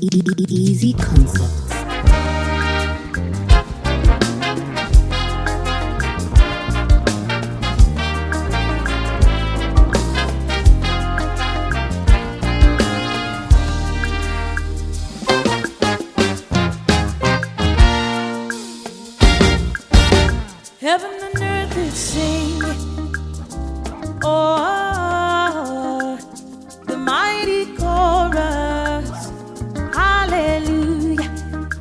Easy Concepts. Heaven and earth could sing. Oh, the mighty chorus. Hallelujah.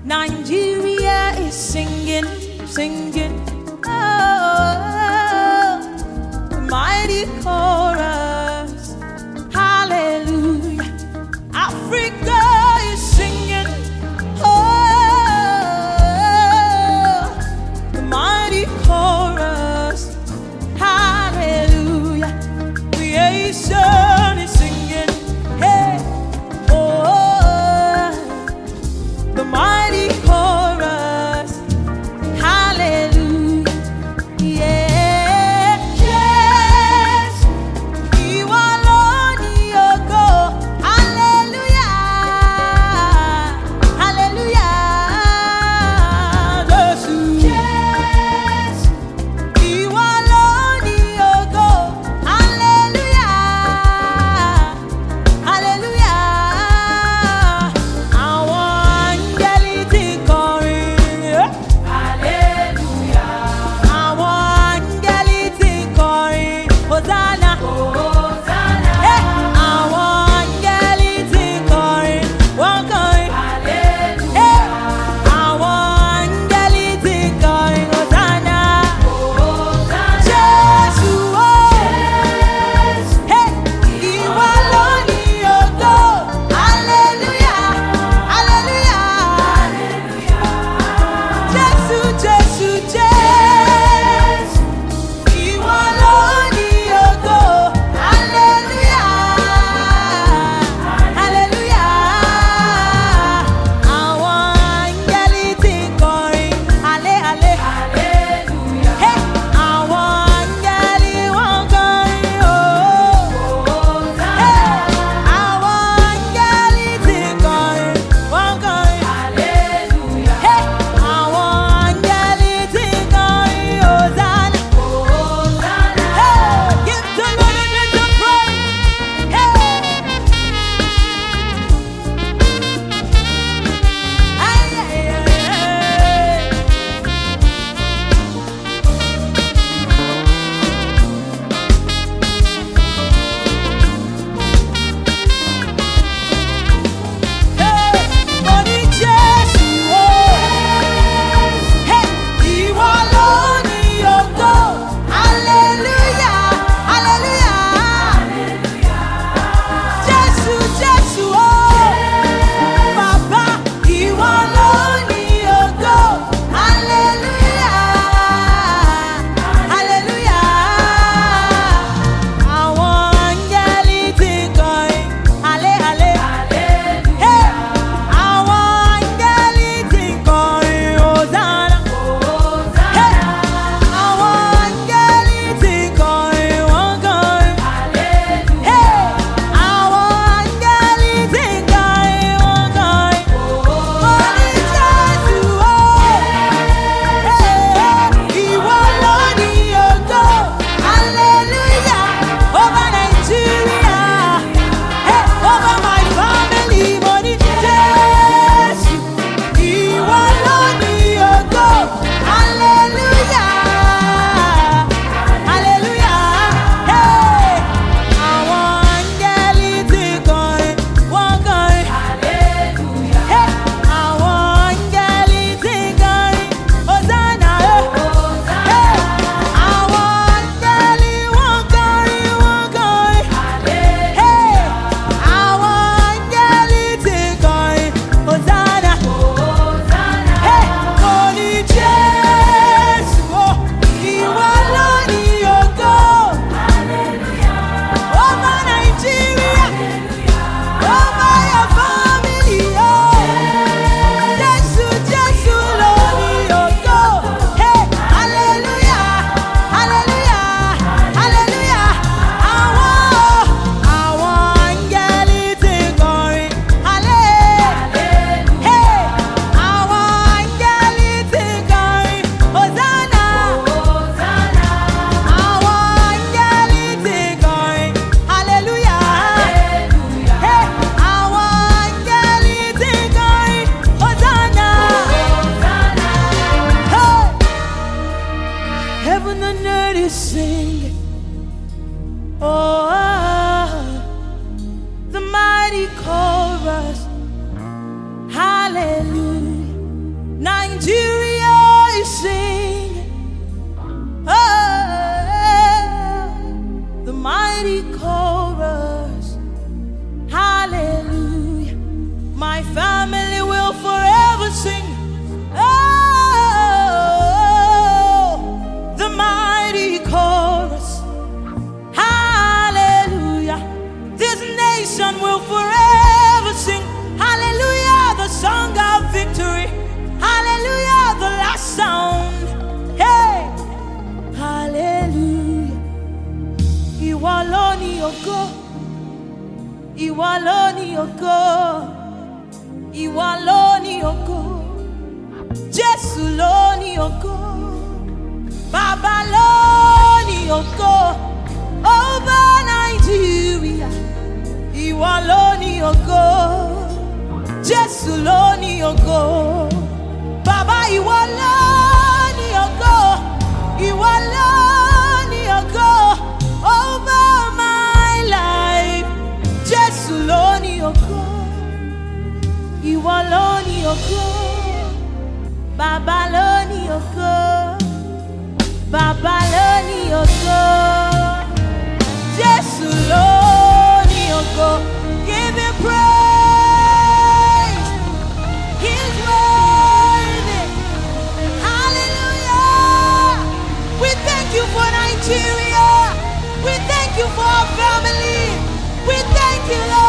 Oh, the mighty chorus. Hallelujah. Nigeria is singing. Oh, the mighty chorus. Hallelujah. My family will forever sing. Oh, the mighty chorus. Hallelujah. This nation will forever sing. Hallelujah, the song of victory. Hallelujah, the last sound. Hey, hallelujah. Ìwọ ló ní ògo. Ìwọ ló ní ògo. Ìwọ ló ní ògo. Jésù ló ní ògo. Bàbá ló ní ògo. Over Nigeria. Ìwọ ló ní ògo. Jésù ló ní ògo. Bàbá ìwọ ló ní ògo. Ìwọ ló ní ògo. Over my life. Jésù ló ní ògo. Ìwọ ló ní ògo. Bàbá ló ní ògo. Bàbá ló ní ògo. Jésù ló ní ògo. Give him praise. He's worthy. Hallelujah. We thank you for Nigeria. We thank you for our family. We thank you, Lord.